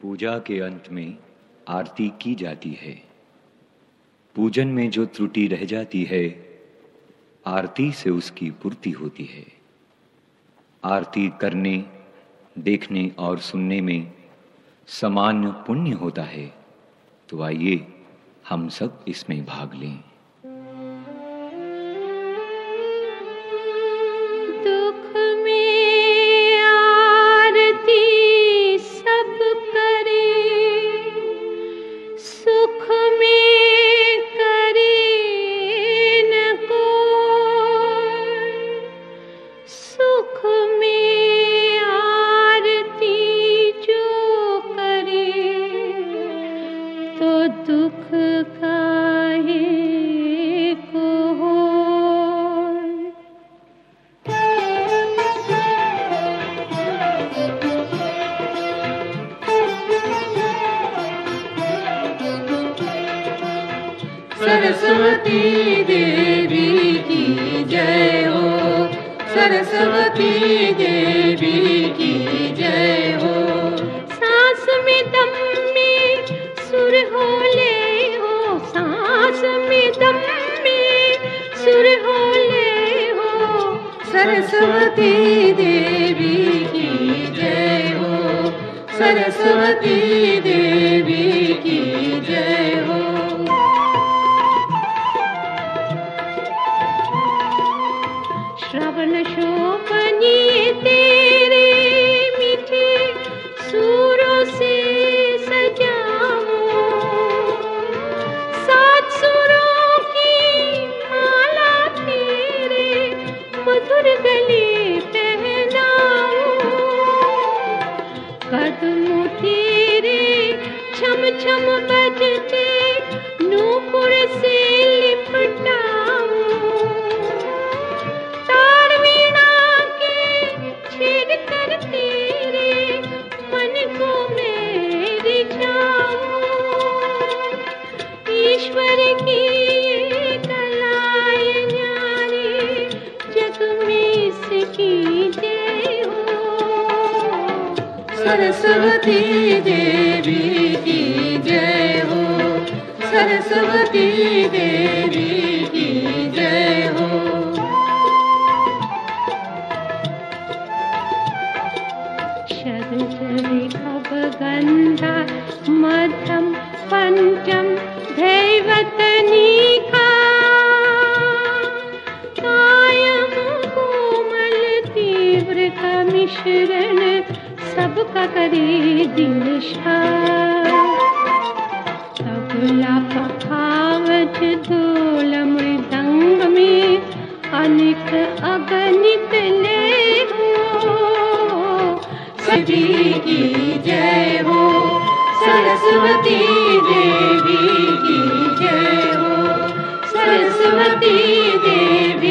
पूजा के अंत में आरती की जाती है। पूजन में जो त्रुटि रह जाती है, आरती से उसकी पूर्ति होती है। आरती करने, देखने और सुनने में समान पुण्य होता है, तो आइए हम सब इसमें भाग लें। दुख काहे को सरस्वती देवी की जय हो, सरस्वती देवी की जय हो। सांस में दम में सुर हो ले हो, सांस में दम में सुर हो ले हो। सरस्वती देवी की जय हो, सरस्वती देवी की जय हो। श्रवण शोभनीय तेरे मीठे सुरों से सजाऊं, सात सुरों की माला तेरे मधुर गले पहनाऊं। कदमों तेरे छम छम बजते नूपुर से लिपटाऊं। ईश्वर की ये कलाएं न्यारी, जग में इसकी जय हो। सरस्वती देवी की जय हो, सरस्वती देवी की जय हो। गंधा मध्यम पंचम दैवतनिका, कायम कोमल तीव्र का मिश्रण सबका करे दिशा। तबला पखावज ढोल मृदंग में अनेक अगणित लय हो। सभी की जय हो, सरस्वती देवी की जय हो, सरस्वती देवी